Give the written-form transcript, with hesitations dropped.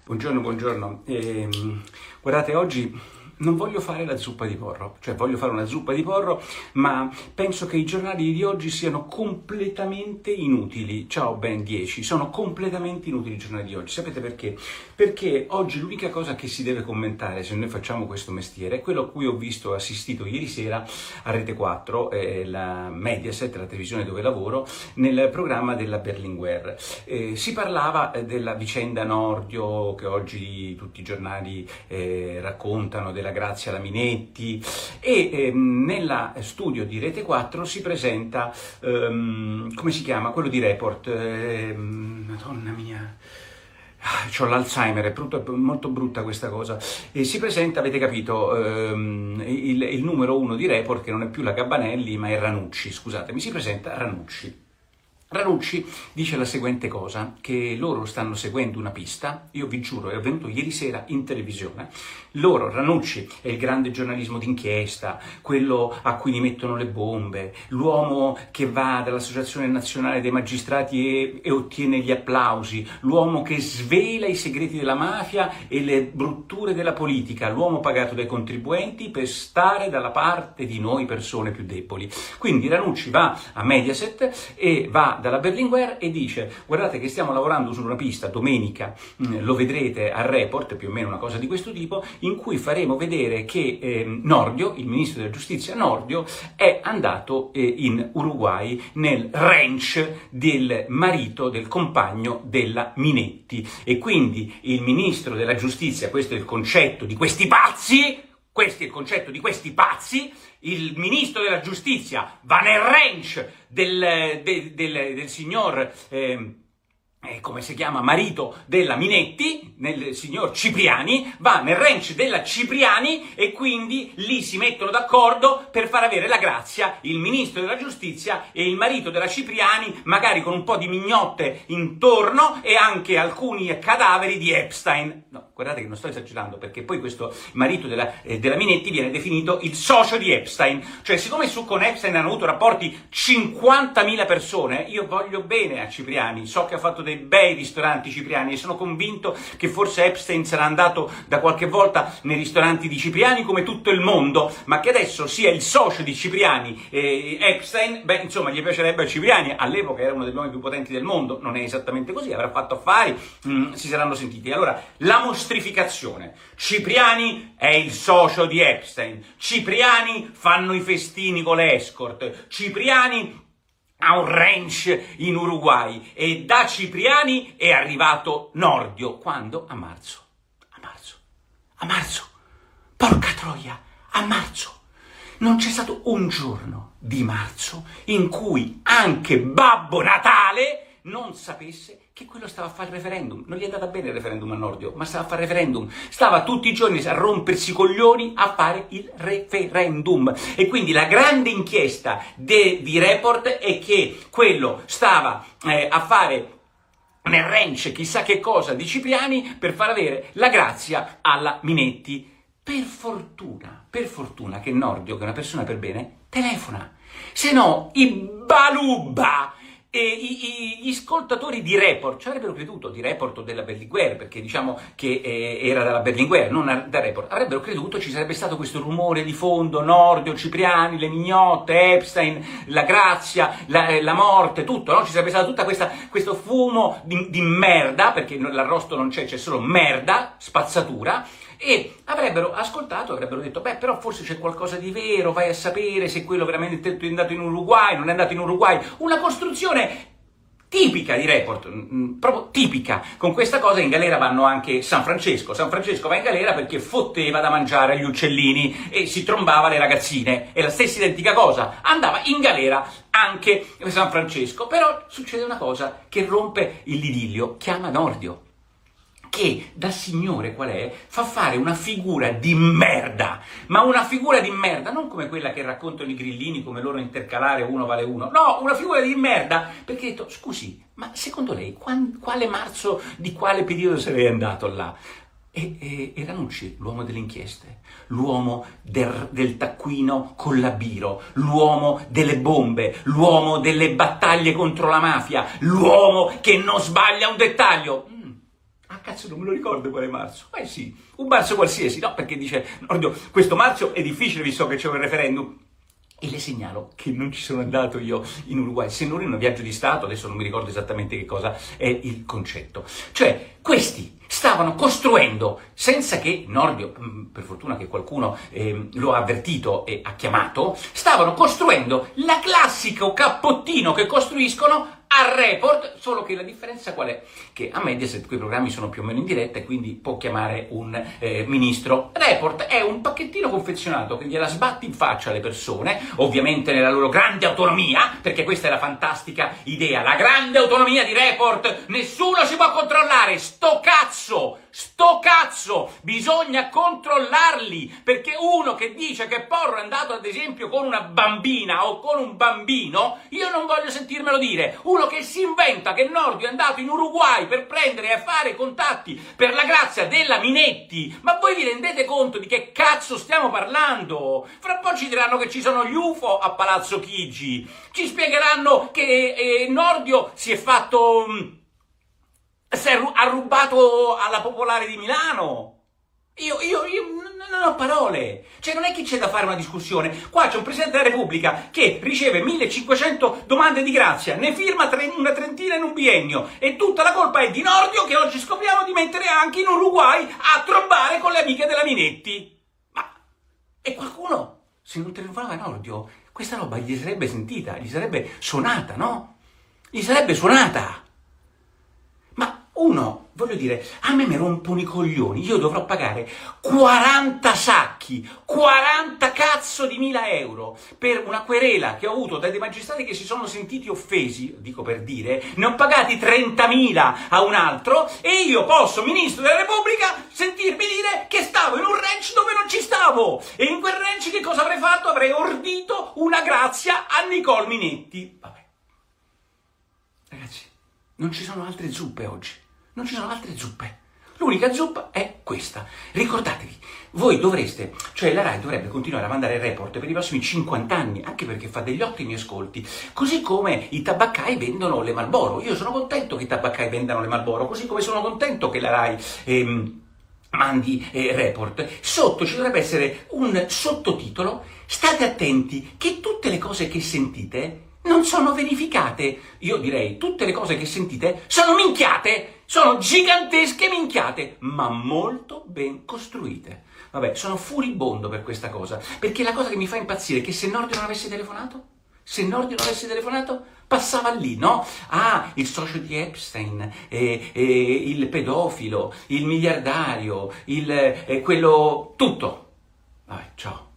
Buongiorno, buongiorno. Guardate, oggi non voglio fare la zuppa di porro, cioè voglio fare una zuppa di porro, ma penso che i giornali di oggi siano completamente inutili. Ciao, ben 10, sono completamente inutili i giornali di oggi. Sapete perché? Perché oggi l'unica cosa che si deve commentare, se noi facciamo questo mestiere, è quello a cui ho visto e assistito ieri sera a Rete 4, la Mediaset, la televisione dove lavoro, nel programma della Berlinguer. Si parlava della vicenda Nordio, che oggi tutti i giornali raccontano, della Grazia Laminetti, e nella studio di Rete 4 si presenta, come si chiama? Quello di Report, madonna mia, c'ho l'Alzheimer, è molto brutta questa cosa, e si presenta, avete capito, il numero uno di Report, che non è più la Gabanelli ma è Ranucci, scusatemi, si presenta Ranucci. Ranucci dice la seguente cosa, che loro stanno seguendo una pista, io vi giuro, è avvenuto ieri sera in televisione, Ranucci è il grande giornalismo d'inchiesta, quello a cui li mettono le bombe, l'uomo che va dall'Associazione Nazionale dei Magistrati e ottiene gli applausi, l'uomo che svela i segreti della mafia e le brutture della politica, l'uomo pagato dai contribuenti per stare dalla parte di noi persone più deboli. Quindi Ranucci va a Mediaset e va dalla Berlinguer e dice: guardate che stiamo lavorando su una pista, domenica lo vedrete a Report, più o meno una cosa di questo tipo, in cui faremo vedere che Nordio, il ministro della giustizia Nordio, è andato in Uruguay nel ranch del marito, del compagno della Minetti, e quindi il ministro della giustizia, questo è il concetto di questi pazzi, il ministro della giustizia va nel ranch del signor, come si chiama, marito della Minetti, nel signor Cipriani, va nel ranch della Cipriani e quindi lì si mettono d'accordo per far avere la grazia il ministro della giustizia e il marito della Cipriani, magari con un po' di mignotte intorno e anche alcuni cadaveri di Epstein. No, guardate che non sto esagerando, perché poi questo marito della Minetti viene definito il socio di Epstein, cioè siccome su con Epstein hanno avuto rapporti 50.000 persone, io voglio bene a Cipriani, so che ha fatto dei bei ristoranti Cipriani e sono convinto che forse Epstein sarà andato da qualche volta nei ristoranti di Cipriani come tutto il mondo, ma che adesso sia il socio di Cipriani Epstein, beh insomma gli piacerebbe a Cipriani, all'epoca era uno degli uomini più potenti del mondo, non è esattamente così, avrà fatto affari, si saranno sentiti. Allora, la mostrificazione: Cipriani è il socio di Epstein, Cipriani fanno i festini con le escort, Cipriani ha un ranch in Uruguay, e da Cipriani è arrivato Nordio. Quando? A marzo. Porca troia, a marzo. Non c'è stato un giorno di marzo in cui anche Babbo Natale non sapesse che quello stava a fare il referendum. Non gli è andata bene il referendum a Nordio, ma stava a fare il referendum. Stava tutti i giorni a rompersi i coglioni a fare il referendum. E quindi la grande inchiesta di Report è che quello stava a fare nel ranch chissà che cosa di Cipriani per far avere la grazia alla Minetti. Per fortuna che Nordio, che è una persona per bene, telefona. Se no, i balubba e gli ascoltatori di Report ci avrebbero creduto, di Report o della Berlinguer, perché diciamo che era dalla Berlinguer, non da Report, avrebbero creduto ci sarebbe stato questo rumore di fondo, Nordio, Cipriani, le mignotte, Epstein, la grazia, la morte, tutto, no? Ci sarebbe stato tutto questo fumo di merda, perché l'arrosto non c'è solo merda, spazzatura, e avrebbero ascoltato, avrebbero detto: beh, però forse c'è qualcosa di vero, vai a sapere se quello veramente è andato in Uruguay, non è andato in Uruguay. Una costruzione tipica di Report, proprio tipica. Con questa cosa in galera vanno anche San Francesco va in galera perché fotteva da mangiare agli uccellini e si trombava le ragazzine, è la stessa identica cosa, andava in galera anche San Francesco. Però succede una cosa che rompe l'idillio, chiama Nordio, che da signore qual è, fa fare una figura di merda, ma una figura di merda non come quella che raccontano i grillini, come loro intercalare uno vale uno, no, una figura di merda, perché ha detto: scusi, ma secondo lei quale marzo di quale periodo sarei andato là? E Ranucci, l'uomo delle inchieste, l'uomo del taccuino con la biro, l'uomo delle bombe, l'uomo delle battaglie contro la mafia, l'uomo che non sbaglia un dettaglio, Ah, cazzo, non me lo ricordo quale marzo. Sì, un marzo qualsiasi, no? Perché dice, Nordio, questo marzo è difficile visto che c'è un referendum. E le segnalo che non ci sono andato io in Uruguay, se non in un viaggio di Stato, adesso non mi ricordo esattamente che cosa è il concetto. Cioè, questi stavano costruendo, senza che Nordio, per fortuna che qualcuno lo ha avvertito e ha chiamato, stavano costruendo la classico cappottino che costruiscono a Report, solo che la differenza qual è? Che a Mediaset quei programmi sono più o meno in diretta e quindi può chiamare un ministro. Report è un pacchettino confezionato che gliela sbatti in faccia alle persone, ovviamente nella loro grande autonomia, perché questa è la fantastica idea, la grande autonomia di Report, nessuno si può controllare, sto cazzo, bisogna controllarli, perché uno che dice che Porro è andato ad esempio con una bambina o con un bambino, io non voglio sentirmelo dire. Uno che si inventa che Nordio è andato in Uruguay per prendere e fare contatti per la grazia della Minetti, ma voi vi rendete conto di che cazzo stiamo parlando? Fra un po' ci diranno che ci sono gli UFO a Palazzo Chigi, ci spiegheranno che Nordio si è fatto... ha rubato alla Popolare di Milano. Io non ho parole. Cioè, non è che c'è da fare una discussione. Qua c'è un Presidente della Repubblica che riceve 1500 domande di grazia, ne firma una trentina in un biennio, e tutta la colpa è di Nordio, che oggi scopriamo di mettere anche in Uruguay a trombare con le amiche della Minetti. Ma... e qualcuno, se non telefonava Nordio, questa roba gli sarebbe sentita, gli sarebbe suonata, no? Gli sarebbe suonata. Uno, voglio dire, a me mi rompono i coglioni, io dovrò pagare 40 sacchi, 40 cazzo di 1000 euro per una querela che ho avuto dai magistrati che si sono sentiti offesi, dico per dire, ne ho pagati 30.000 a un altro, e io posso, Ministro della Repubblica, sentirmi dire che stavo in un ranch dove non ci stavo, e in quel ranch che cosa avrei fatto? Avrei ordito una grazia a Nicole Minetti. Vabbè. Ragazzi, non ci sono altre zuppe oggi. Non ci sono altre zuppe. L'unica zuppa è questa. Ricordatevi, voi dovreste, cioè la Rai dovrebbe continuare a mandare Report per i prossimi 50 anni, anche perché fa degli ottimi ascolti, così come i tabaccai vendono le Marlboro. Io sono contento che i tabaccai vendano le Marlboro, così come sono contento che la Rai mandi Report. Sotto ci dovrebbe essere un sottotitolo: state attenti che tutte le cose che sentite non sono verificate. Io direi, tutte le cose che sentite sono minchiate, sono gigantesche minchiate, ma molto ben costruite. Vabbè, sono furibondo per questa cosa, perché la cosa che mi fa impazzire è che se Nordio non avesse telefonato, passava lì, no? Ah, il socio di Epstein, il pedofilo, il miliardario, quello... tutto. Vabbè, ciao.